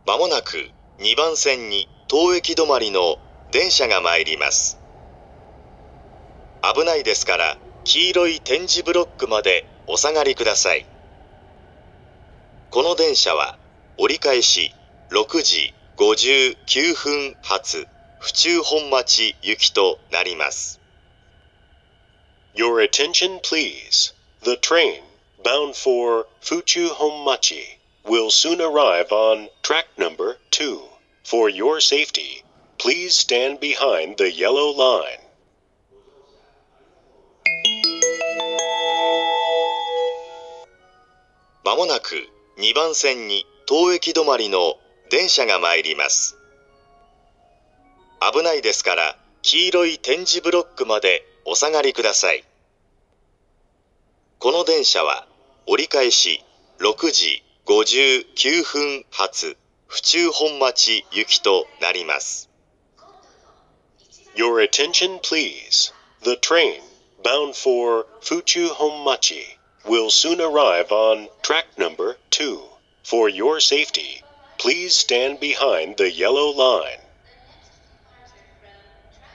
まもなく2番線に当駅止まりの電車が参ります。危ないですから黄色い点字ブロックまでお下がりください。この電車は折り返し6時59分発府中本町行きとなります。 Your attention please. The train bound for Fuchu Honmachi will soon arrive on track number 2. For your safety, please stand behind the yellow line. まもなく2番線に当駅止まりの電車が参ります。危ないですから黄色い点字ブロックまでお下がりください。この電車は折り返し6時59分発府中本町行きとなります。 Your attention please. The train bound for Fuchu Honmachi will soon arrive on track number 2. For your safety, please stand behind the yellow line.